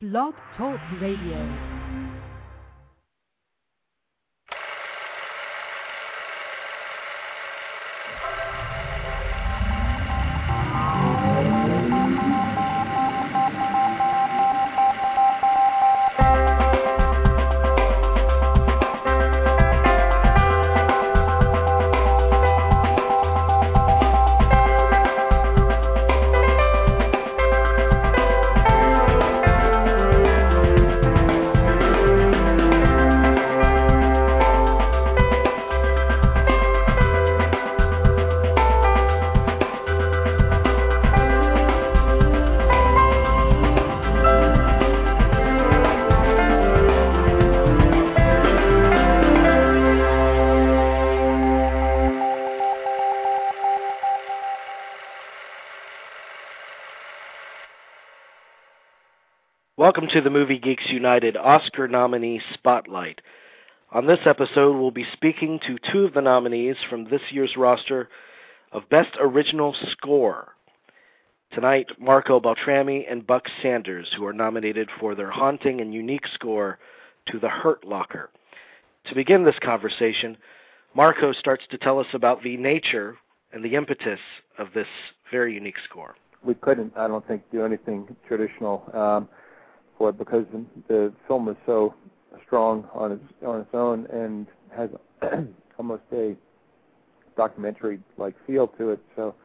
Blog Talk Radio. Welcome to the Movie Geeks United Oscar nominee Spotlight. On this episode, we'll be speaking to two of the nominees from this year's roster of Best Original Score. Tonight, Marco Beltrami and Buck Sanders, who are nominated for their haunting and unique score to The Hurt Locker. To begin this conversation, Marco starts to tell us about the nature and the impetus of this very unique score. We couldn't, I don't think, do anything traditional for it because the film is so strong on its own and has almost a documentary-like feel to it. So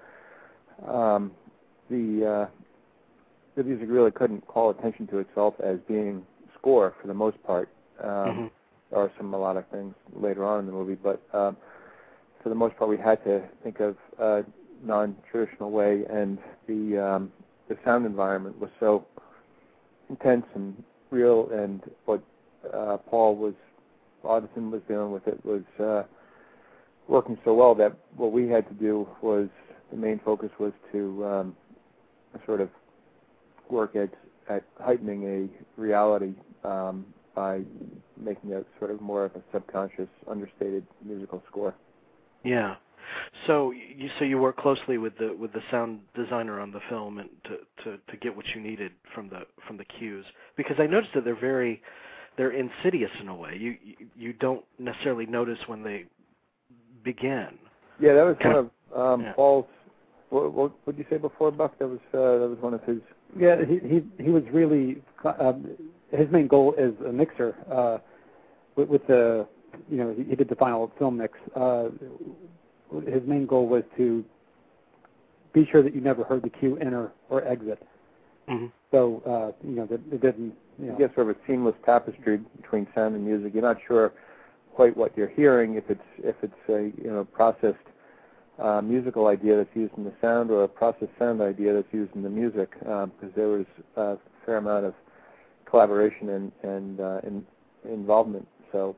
the music really couldn't call attention to itself as being score for the most part. There are some melodic things later on in the movie, but for the most part, we had to think of a non-traditional way, and the sound environment was so intense and real, and what Paul Audison was doing with it was working so well that what we had to do was, the main focus was to sort of work at heightening a reality by making it sort of more of a subconscious, understated musical score. Yeah. So you work closely with the sound designer on the film and to get what you needed from the cues, because I noticed that they're insidious in a way. You don't necessarily notice when they begin. Yeah, that was one of Paul's. What did you say before, Buck? That was one of his. Yeah, he was really his main goal as a mixer with the he did the final film mix. His main goal was to be sure that you never heard the cue enter or exit. Mm-hmm. So, it didn't... You get sort of a seamless tapestry between sound and music. You're not sure quite what you're hearing, if it's a processed musical idea that's used in the sound or a processed sound idea that's used in the music, because there was a fair amount of collaboration and involvement. So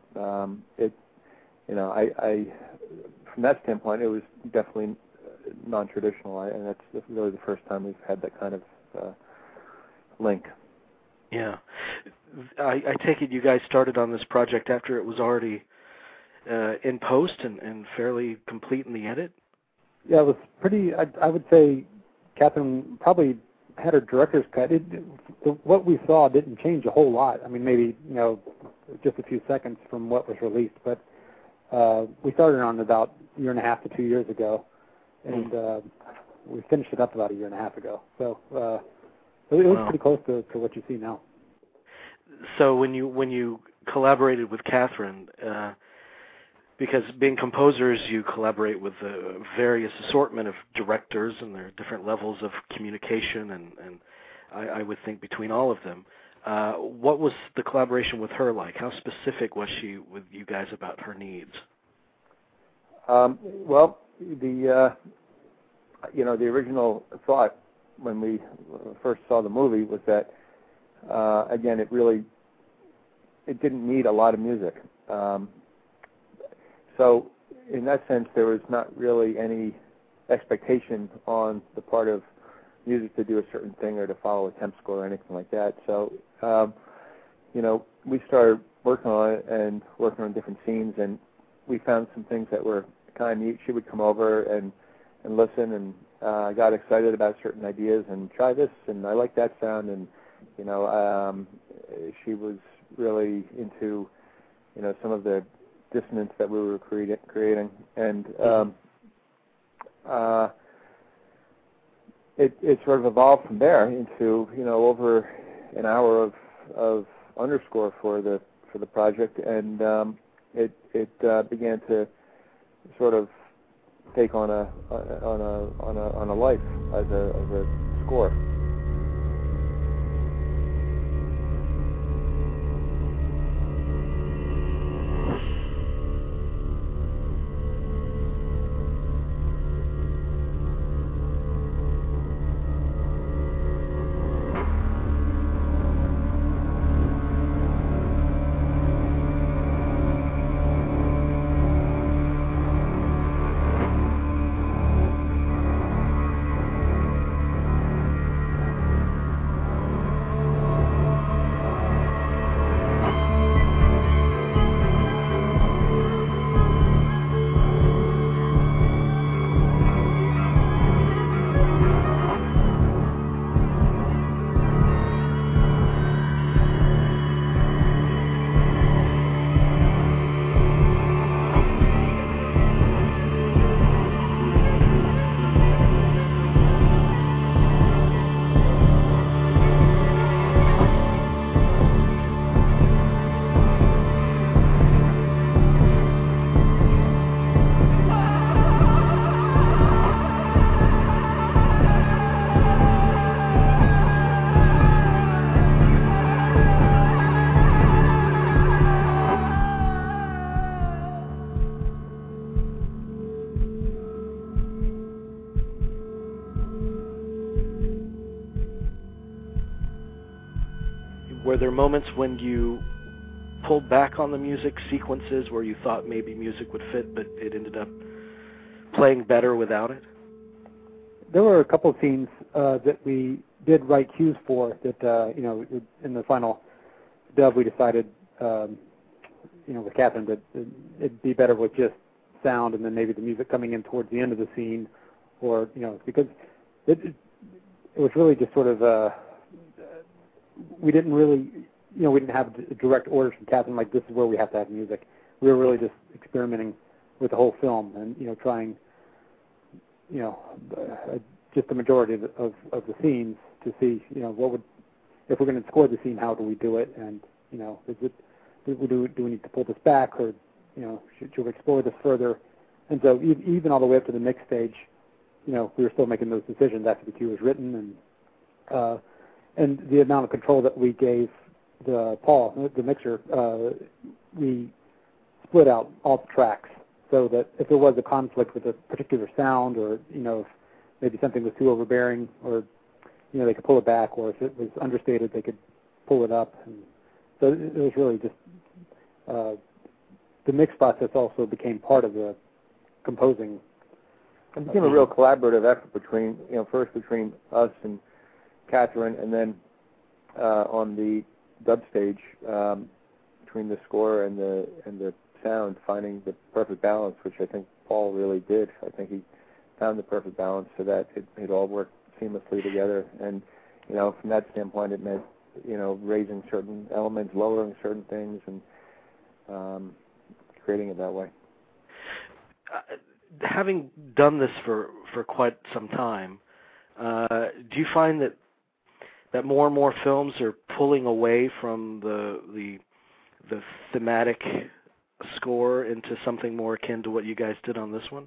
from that standpoint, it was definitely non-traditional, and that's really the first time we've had that kind of link. Yeah. I take it you guys started on this project after it was already in post and fairly complete in the edit? Yeah, it was pretty, I would say Catherine probably had her director's cut. What we saw didn't change a whole lot. I mean, maybe, just a few seconds from what was released, but we started on about a year and a half to 2 years ago, and we finished it up about a year and a half ago. So it was pretty close to what you see now. So when you collaborated with Catherine, because being composers, you collaborate with a various assortment of directors, and there are different levels of communication, and I would think between all of them. What was the collaboration with her like? How specific was she with you guys about her needs? Well, the original thought when we first saw the movie was that, again, it didn't need a lot of music. So in that sense, there was not really any expectation on the part of music to do a certain thing or to follow a temp score or anything like that. So, we started working on it and working on different scenes, and we found some things that were kind of neat. She would come over and listen, and got excited about certain ideas and try this, and I like that sound, and She was really into, some of the dissonance that we were creating, and it sort of evolved from there into over an hour of underscore for the project, and it began to sort of take on a life as a score. Were there moments when you pulled back on the music sequences where you thought maybe music would fit, but it ended up playing better without it? There were a couple of scenes that we did write cues for that, in the final dub we decided, with Catherine that it'd be better with just sound and then maybe the music coming in towards the end of the scene, or, because it was really just sort of, we didn't really, we didn't have direct orders from Catherine like this is where we have to have music. We were really just experimenting with the whole film and, trying, just the majority of the scenes to see, what would, if we're going to score the scene, how do we do it? And, is it, do we need to pull this back, or, should we explore this further? And so even all the way up to the mix stage, we were still making those decisions after the cue was written, and the amount of control that we gave Paul, the mixer, we split out all the tracks so that if there was a conflict with a particular sound, or, if maybe something was too overbearing, or, they could pull it back, or if it was understated, they could pull it up. And so it was really just, the mix process also became part of the composing. It became a real collaborative effort between, first between us and Catherine, and then on the dub stage, between the score and the sound, finding the perfect balance, which I think Paul really did. I think he found the perfect balance so that it all worked seamlessly together. And from that standpoint, it meant raising certain elements, lowering certain things, and creating it that way. Having done this for quite some time, do you find that more and more films are pulling away from the thematic score into something more akin to what you guys did on this one?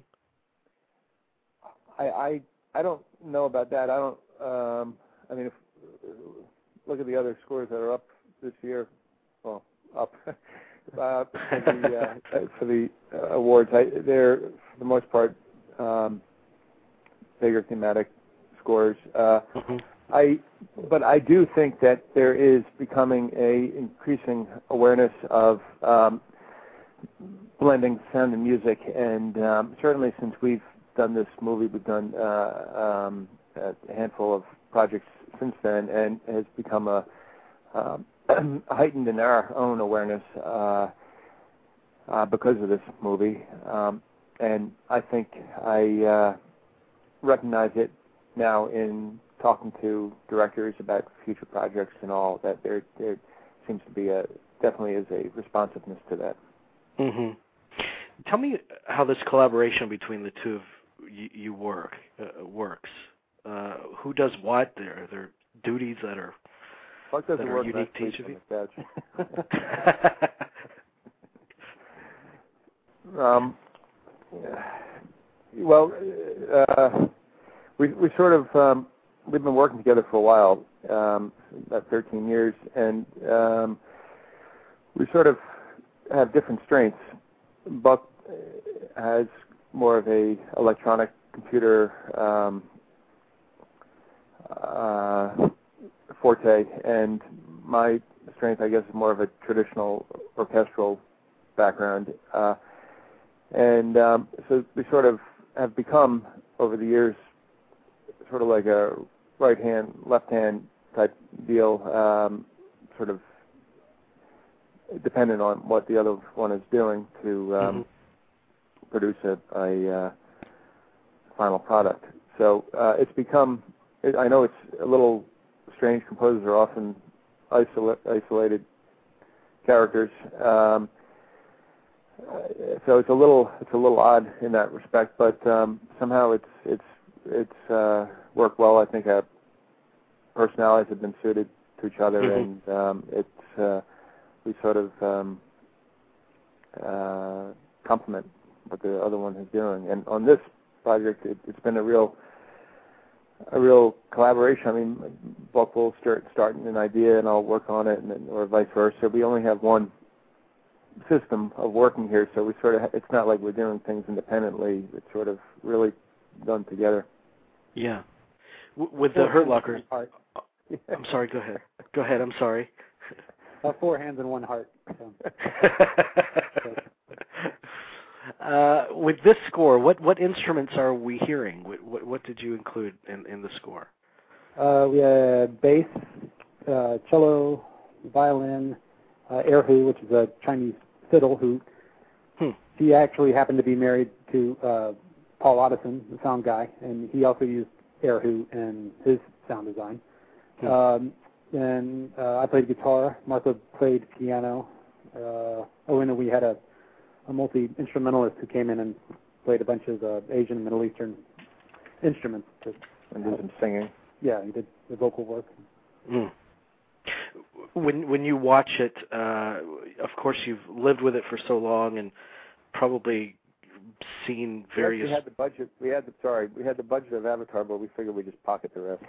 I don't know about that. I don't. If look at the other scores that are up this year. Well, up for the awards. They're for the most part bigger thematic scores. But I do think that there is becoming a increasing awareness of blending sound and music, and certainly since we've done this movie, we've done a handful of projects since then, and has become a heightened in our own awareness because of this movie. And I think I recognize it now in talking to directors about future projects and all that, there seems to be definitely is a responsiveness to that. Mm-hmm. Tell me how this collaboration between the two of you works. Who does what? Are there duties that are unique to each of you? Well, we sort of we've been working together for a while, about 13 years, and we sort of have different strengths. Buck has more of a electronic computer forte, and my strength, I guess, is more of a traditional orchestral background. And so we sort of have become, over the years, sort of like a right-hand, left-hand type deal, sort of dependent on what the other one is doing to produce a final product. So it's become, I know it's a little strange. Composers are often isolated characters. So it's a little odd in that respect, but somehow it's worked well. I think our personalities have been suited to each other, and we sort of complement what the other one is doing. And on this project, it's been a real collaboration. I mean, Buck will start an idea, and I'll work on it, or vice versa. We only have one system of working here, so we sort of, it's not like we're doing things independently. It's sort of really done together. Yeah. With the Hurt Locker. I'm sorry, go ahead. Go ahead, I'm sorry. 4 hands and 1 heart. So. With this score, what instruments are we hearing? What did you include in the score? We had bass, cello, violin, erhu, which is a Chinese fiddle, who he actually happened to be married to Paul Otteson, the sound guy, and he also used erhu in his sound design. And I played guitar. Martha played piano. And then we had a multi-instrumentalist who came in and played a bunch of Asian and Middle Eastern instruments. And did some singing. Yeah, he did the vocal work. Mm. When you watch it, of course you've lived with it for so long and probably seen various. We had the budget. We had the budget of Avatar, but we figured we'd just pocket the rest.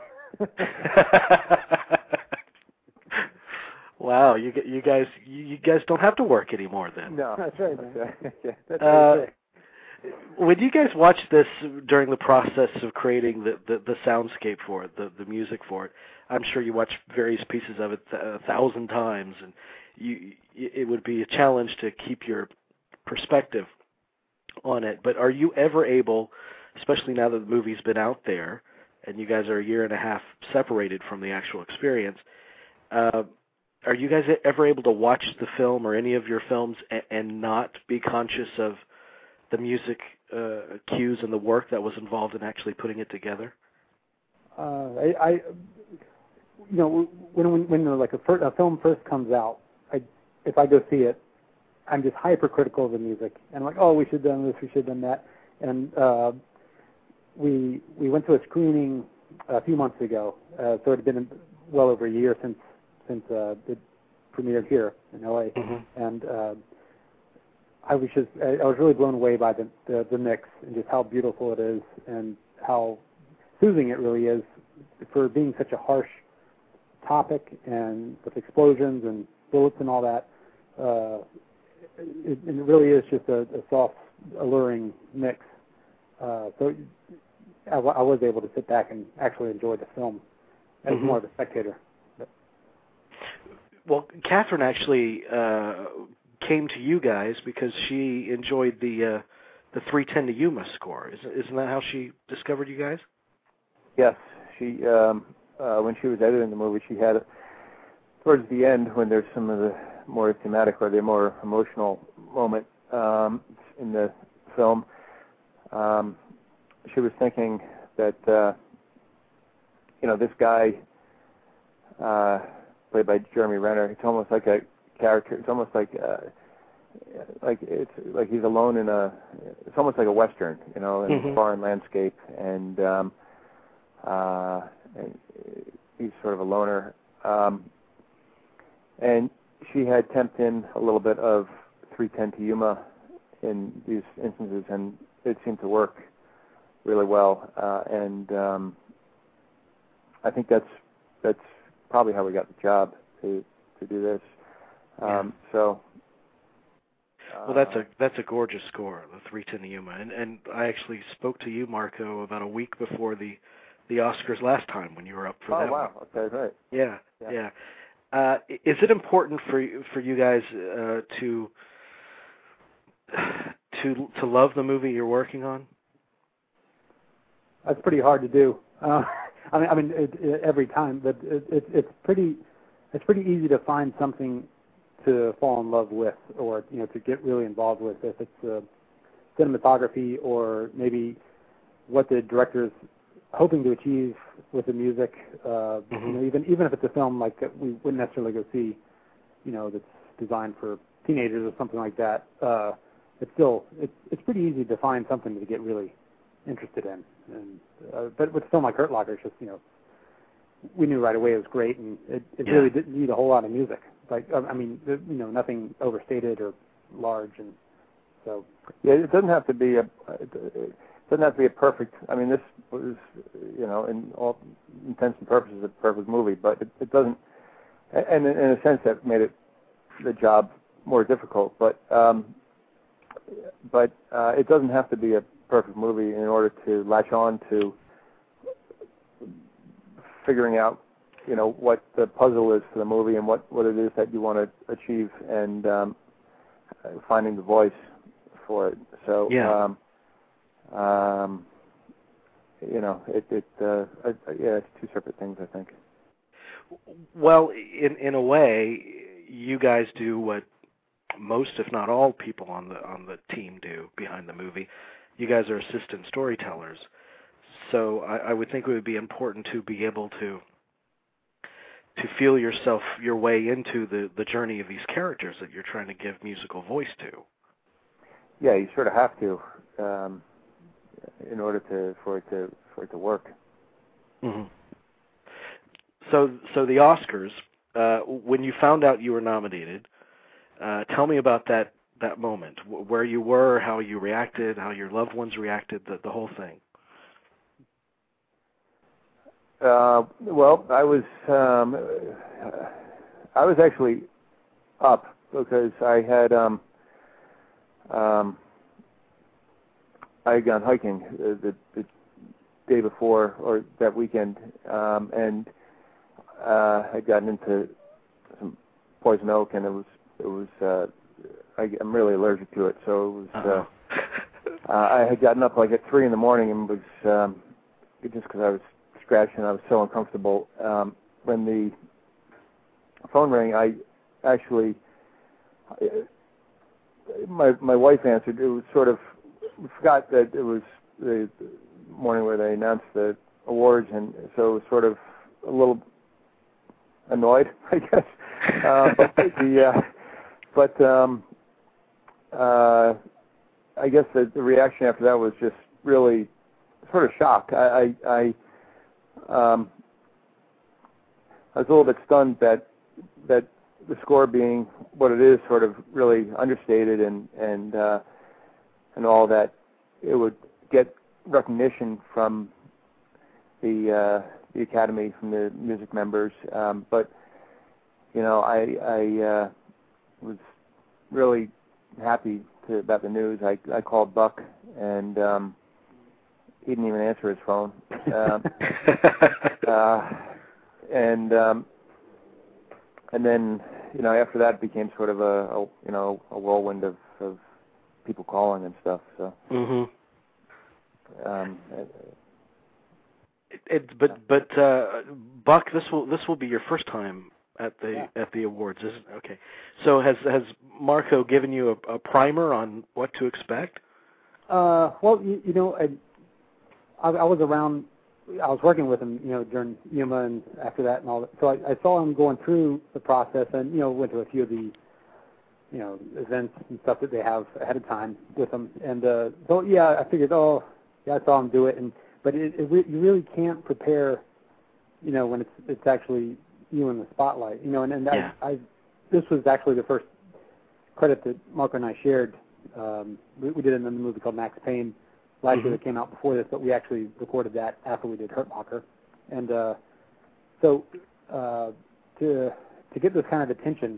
Wow, you guys don't have to work anymore then. No, that's right, man. Yeah, that's right. When you guys watched this during the process of creating the soundscape for it, the music for it, I'm sure you watched various pieces of it 1,000 times, and it would be a challenge to keep your perspective on it. But are you ever able, especially now that the movie's been out there, and you guys are a year and a half separated from the actual experience, are you guys ever able to watch the film or any of your films and not be conscious of the music cues and the work that was involved in actually putting it together? When like a film first comes out, if I go see it, I'm just hypercritical of the music, and I'm like, oh, we should have done this, we should have done that, and we went to a screening a few months ago, so it had been well over a year since it premiered here in LA, and I was really blown away by the mix and just how beautiful it is and how soothing it really is for being such a harsh topic, and with explosions and bullets and all that. It really is just a soft, alluring mix. So I was able to sit back and actually enjoy the film as more of a spectator. Well, Catherine actually came to you guys because she enjoyed the 3:10 to Yuma score. Isn't that how she discovered you guys? Yes, she when she was editing the movie, she had towards the end, when there's some of the more thematic or the more emotional moment in the film, she was thinking that this guy played by Jeremy Renner. It's almost like a character. It's almost like it's like he's alone in a. It's almost like a western, in a foreign landscape, and he's sort of a loner. And she had temped in a little bit of 310 to Yuma in these instances, and it seemed to work really well. And I think that's probably how we got the job to do this. So. Well, that's a gorgeous score, the 310 to Yuma, and I actually spoke to you, Marco, about a week before the Oscars last time when you were up for that. Oh wow! One. Okay, great. Yeah. Is it important for you guys to love the movie you're working on? That's pretty hard to do. Every time, but it's pretty easy to find something to fall in love with, or to get really involved with, if it's cinematography or maybe what the director's hoping to achieve with the music. Even if it's a film like that we wouldn't necessarily go see, that's designed for teenagers or something like that. It's pretty easy to find something to get really interested in. And but with a film like Hurt Locker, it's just we knew right away it was great, and it really didn't need a whole lot of music. Like nothing overstated or large, and so. Yeah, it doesn't have to be a perfect. I mean, this was in all intents and purposes a perfect movie, but it doesn't. And in a sense, that made the job more difficult. But it doesn't have to be a perfect movie in order to latch on to figuring out, what the puzzle is for the movie and what it is that you want to achieve, and finding the voice for it. So, it's two separate things, I think. Well, in a way, you guys do what most, if not all, people on the team do behind the movie. You guys are assistant storytellers, so I would think it would be important to be able to feel your way into the journey of these characters that you're trying to give musical voice to. Yeah, you sort of have to in order for it to work. Mm-hmm. So the Oscars, when you found out you were nominated, tell me about that moment, where you were, how you reacted, how your loved ones reacted, the whole thing. Well, I was actually up because I had gone hiking the day before, or that weekend, and I'd gotten into some poison oak, and it was I'm really allergic to it, so it was. I had gotten up like at 3 a.m. and was just because I was scratching, I was so uncomfortable. When the phone rang, I actually my wife answered. It was sort of, we forgot that it was the morning where they announced the awards, and so it was sort of a little annoyed, I guess. I guess the reaction after that was just really sort of shock. I was a little bit stunned that the score being what it is, sort of really understated and all that, it would get recognition from the Academy, from the music members. But I was really happy about the news. I called Buck, and he didn't even answer his phone. And then after that, it became sort of a whirlwind of people calling and stuff. So. Mm-hmm. Buck, this will be your first time at the awards, isn't it? Okay. So has Marco given you a primer on what to expect? Well, I was around I was working with him, during Yuma and after that and all that. So I saw him going through the process and, went to a few of the, events and stuff that they have ahead of time with him. And so, yeah, I figured, I saw him do it. But you really can't prepare, when it's actually you in the spotlight, and yeah. This was actually the first credit that Marco and I shared. We did it in the movie called Max Payne last year that came out before this, but we actually recorded that after we did Hurt Locker. And so to get this kind of attention,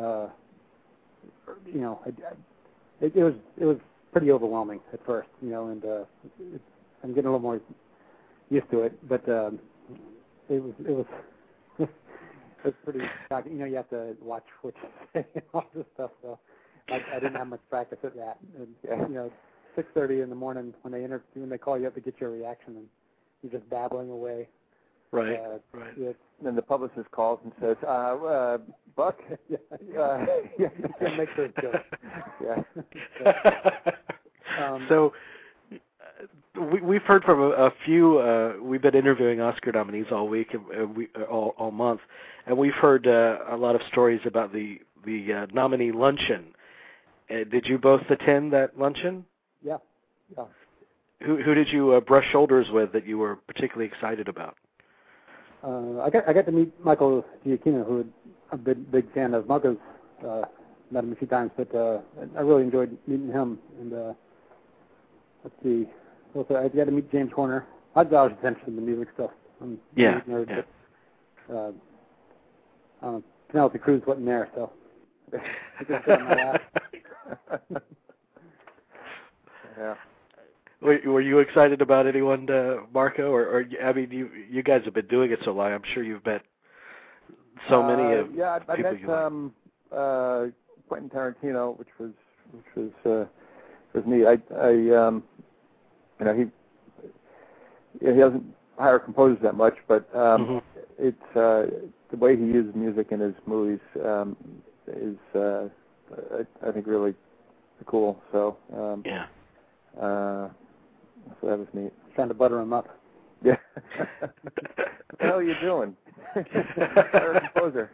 it was pretty overwhelming at first, and I'm getting a little more used to it, but it was it's pretty shocking. You have to watch what you say and all this stuff. So I didn't have much practice at that. And, 6:30 in the morning when they call you up to get your reaction, and you're just babbling away. Right. Right. Then the publicist calls and says, "Buck, you can make those jokes." Yeah. So we've heard from a few. We've been interviewing Oscar nominees all week, all month, and we've heard a lot of stories about the nominee luncheon. Did you both attend that luncheon? Yeah. Who did you brush shoulders with that you were particularly excited about? I got to meet Michael Giacchino, who I'm a big fan of. Marco's met him a few times, but I really enjoyed meeting him. And let's see. Also, I got to meet James Horner. I was interested in the music stuff. I'm a nerd, but Penelope Cruz wasn't there, so I just got on my lap. Yeah. Were you excited about anyone, Marco? Or I mean, you guys have been doing it so long. I'm sure you've met so many of I people met you like. Quentin Tarantino, which was neat. He doesn't hire composers that much, but it's the way he uses music in his movies is I think really cool. So so that was neat. Trying to butter him up. Yeah. What the hell are you doing? Hire a composer.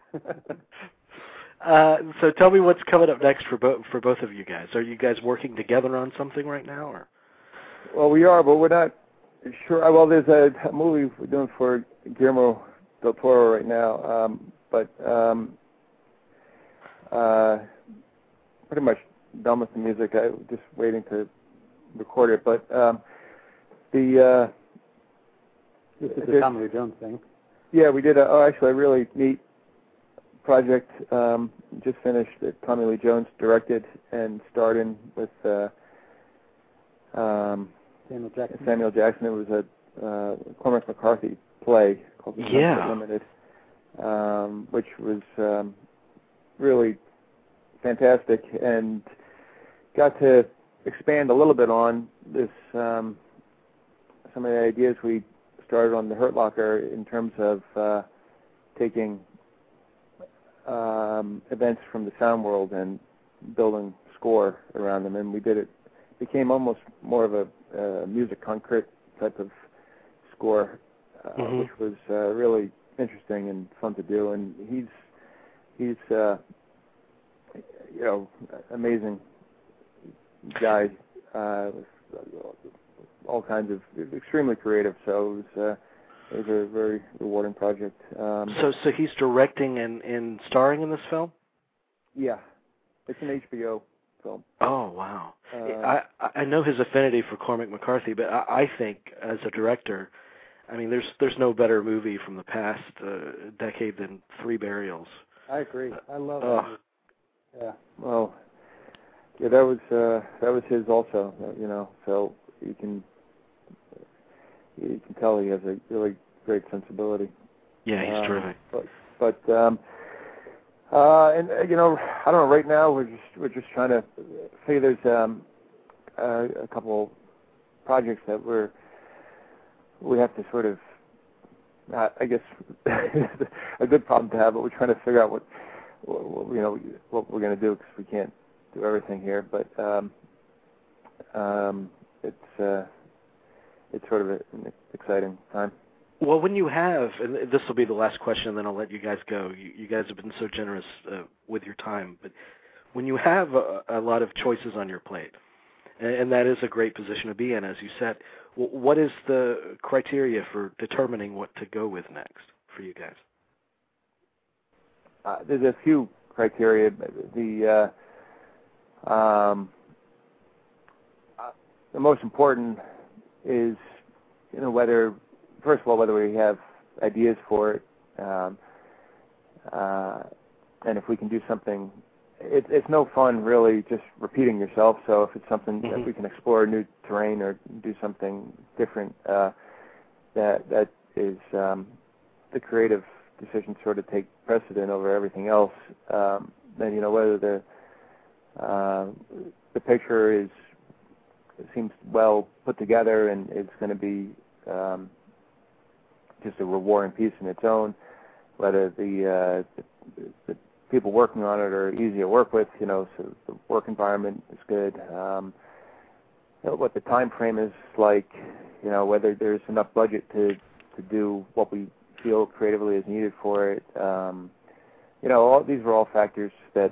So tell me what's coming up next for both of you guys. Are you guys working together on something right now, or? Well, we are, but we're not sure. Well, there's a movie we're doing for Guillermo del Toro right now, but pretty much done with the music. I'm just waiting to record it. But this is the Tommy Lee Jones thing. Yeah, we did actually a really neat project. Just finished that Tommy Lee Jones directed and starred in with Samuel Jackson. It was a Cormac McCarthy play called The Sunset Limited, which was really fantastic, and got to expand a little bit on this some of the ideas we started on the Hurt Locker in terms of taking events from the sound world and building score around them, and we did it. Became almost more of a music concrete type of score, which was really interesting and fun to do. And he's amazing guy, with all kinds of extremely creative. So it was a very rewarding project. So he's directing and starring in this film? Yeah, it's an HBO film. Oh wow! I know his affinity for Cormac McCarthy, but I think as a director, I mean, there's no better movie from the past decade than Three Burials. I agree. I love that. Yeah. Well, yeah, that was his also. So you can tell he has a really great sensibility. Yeah, he's terrific. But and I don't know. Right now, we're just trying to figure. There's a couple projects that we have to sort of. I guess a good problem to have, but we're trying to figure out what we're going to do, because we can't do everything here. But it's it's sort of an exciting time. Well, when you have, and this will be the last question, and then I'll let you guys go. You guys have been so generous with your time, but when you have a lot of choices on your plate, and that is a great position to be in, as you said, what is the criteria for determining what to go with next for you guys? There's a few criteria. The most important is, whether we have ideas for it, and if we can do something. It's no fun really just repeating yourself. So if it's something that we can explore new terrain or do something different, that is the creative decisions sort of take precedent over everything else. Then whether the picture seems well put together and it's going to be just a rewarding piece in its own, whether the people working on it are easy to work with, so the work environment is good, what the time frame is like, whether there's enough budget to do what we feel creatively is needed for it. All these are all factors that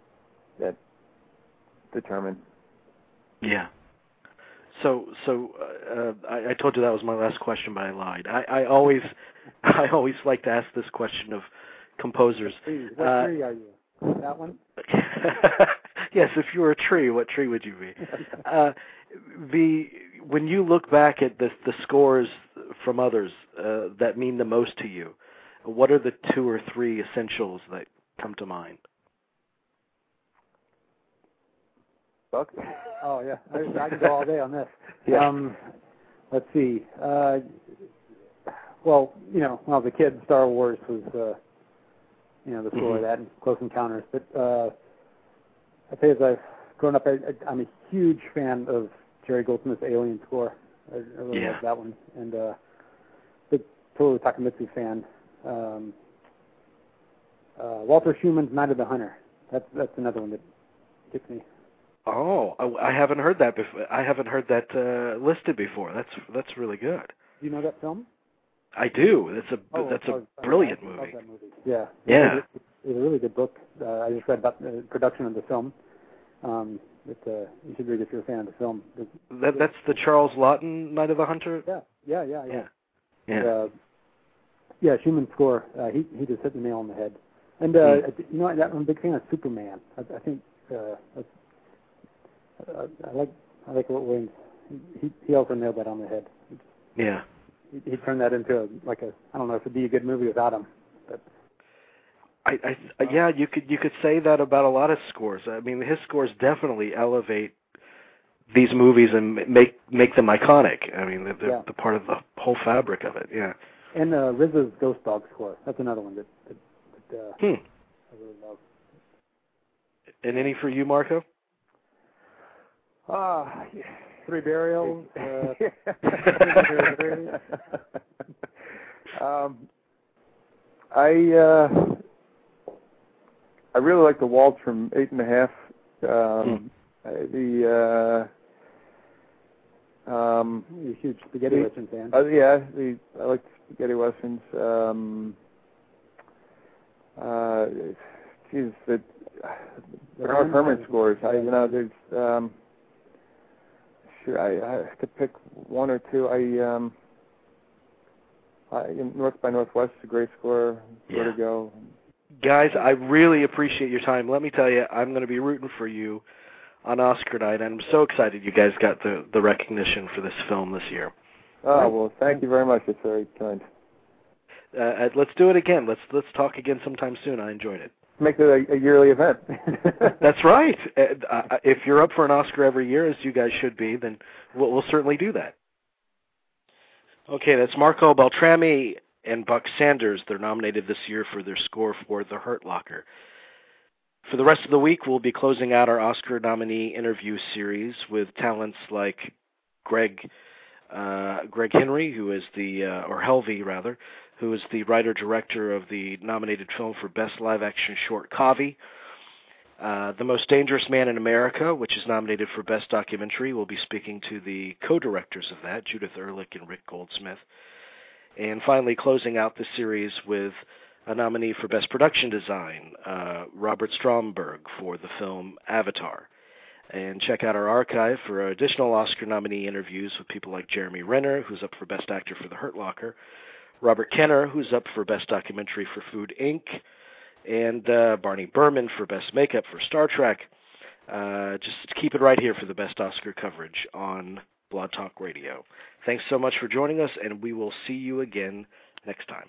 determine. Yeah. So I told you that was my last question, but I lied. I always like to ask this question of composers. What tree are you? That one? Yes, if you were a tree, what tree would you be? When you look back at the scores from others that mean the most to you, what are the 2 or 3 essentials that come to mind? Buck? Oh yeah, I can go all day on this. Yeah. Let's see. Well, when I was a kid, Star Wars was the score of that, and Close Encounters. But I tell you, as I've grown up, I'm a huge fan of Jerry Goldsmith's Alien score. I really love that one, and big Toru Takemitsu fan. Walter Schumann's Night of the Hunter. That's another one that gets me. Oh, I haven't heard that before. I haven't heard that listed before. That's really good. Do you know that film? I do. That's a brilliant movie. I love that movie. Yeah. Yeah. It's a really good book. I just read about the production of the film. You should read if you're a fan of the film. That's the Charles Laughton Night of the Hunter? Yeah. Yeah, Schumann's score. He just hit the nail on the head. And I'm a big fan of Superman. I think I like what Williams. He also nailed that on the head. Yeah. He turned that into I don't know if it'd be a good movie without him. But you could say that about a lot of scores. I mean, his scores definitely elevate these movies and make them iconic. I mean, they're part of the whole fabric of it. Yeah. And RZA's Ghost Dog score. That's another one that I really love. And any for you, Marco? 3 Burials. I really like the waltz from 8½. You're a huge spaghetti western fan. I like spaghetti westerns. The Bernard Herrmann scores. There's. Sure, I have to pick 1 or 2. North by Northwest is a great score. Vertigo. Guys, I really appreciate your time. Let me tell you, I'm going to be rooting for you on Oscar night, and I'm so excited you guys got the recognition for this film this year. Oh, well, thank you very much. It's very kind. Let's do it again. Let's talk again sometime soon. I enjoyed it. Make it a yearly event. That's right. If you're up for an Oscar every year, as you guys should be, then we'll certainly do that. Okay, that's Marco Beltrami and Buck Sanders. They're nominated this year for their score for The Hurt Locker. For the rest of the week, we'll be closing out our Oscar nominee interview series with talents like Greg Henry, who is or Helvey rather, who is the writer-director of the nominated film for Best Live Action Short, Kavi. The Most Dangerous Man in America, which is nominated for Best Documentary. We'll be speaking to the co-directors of that, Judith Ehrlich and Rick Goldsmith. And finally, closing out the series with a nominee for Best Production Design, Robert Stromberg for the film Avatar. And check out our archive for additional Oscar nominee interviews with people like Jeremy Renner, who's up for Best Actor for The Hurt Locker, Robert Kenner, who's up for Best Documentary for Food, Inc., and Barney Berman for Best Makeup for Star Trek. Just keep it right here for the best Oscar coverage on Blog Talk Radio. Thanks so much for joining us, and we will see you again next time.